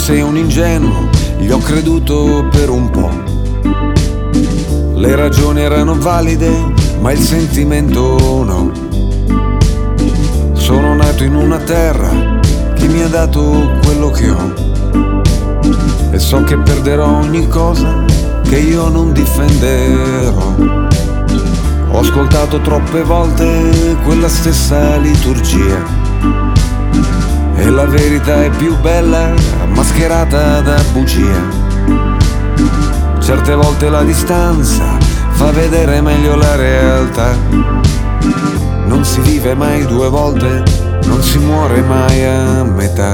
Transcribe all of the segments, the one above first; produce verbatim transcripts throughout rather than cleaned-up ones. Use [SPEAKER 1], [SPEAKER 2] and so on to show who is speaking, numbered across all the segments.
[SPEAKER 1] sei un ingenuo, gli ho creduto per un po'. Le ragioni erano valide, ma il sentimento no. Sono nato in una terra che mi ha dato quello che ho, e so che perderò ogni cosa che io non difenderò. Ho ascoltato troppe volte quella stessa liturgia, e la verità è più bella mascherata da bugia. Certe volte la distanza fa vedere meglio la realtà. Non si vive mai due volte, non si muore mai a metà.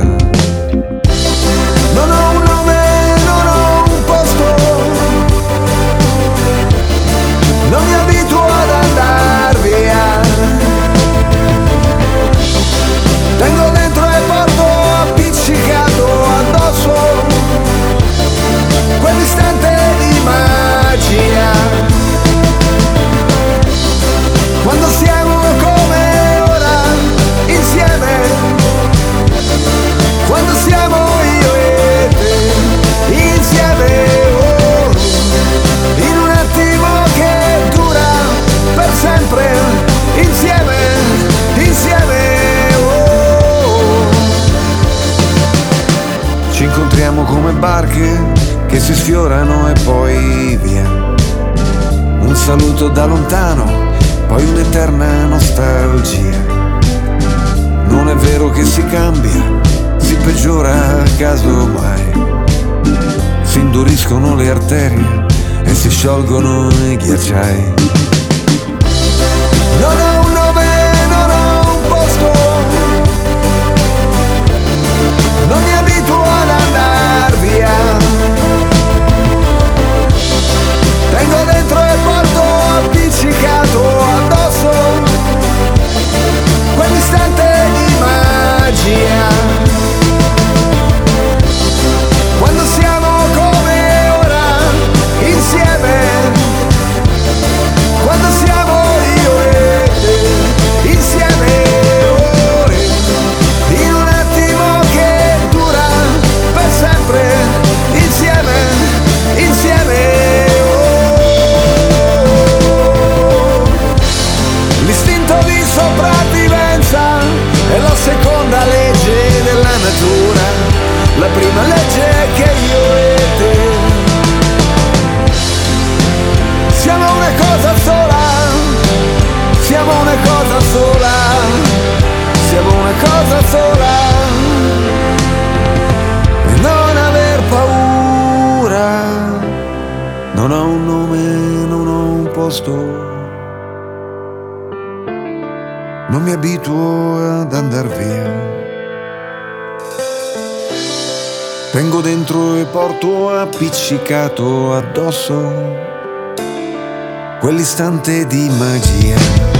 [SPEAKER 1] Non ho un nome, non ho un posto, non mi abituo ad andar via. Tengo dentro e porto appiccicato addosso quell'istante di magia, quando siamo come ora insieme, quando siamo io e te insieme, oh, in un attimo che dura per sempre, insieme, insieme, oh. Ci incontriamo come barche che si sfiorano e poi via. Un saluto da lontano, poi un'eterna nostalgia. Non è vero che si cambia, si peggiora casomai. Si induriscono le arterie e si sciolgono i ghiacciai. Non ho un nome, non ho un posto, non mi abituo ad andar via. Tengo dentro e porto appiccicato addosso quell'istante di magia, quando siamo come ora insieme, quando siamo io e te insieme, oh, in un attimo che dura per sempre, insieme, insieme. Sopravvivenza è la seconda legge della natura, la prima legge è che io e te siamo una cosa sola, siamo una cosa sola, siamo una cosa sola, e non aver paura. Non ho un nome, non ho un posto, non mi abituo ad andar via. Tengo dentro e porto appiccicato addosso quell'istante di magia.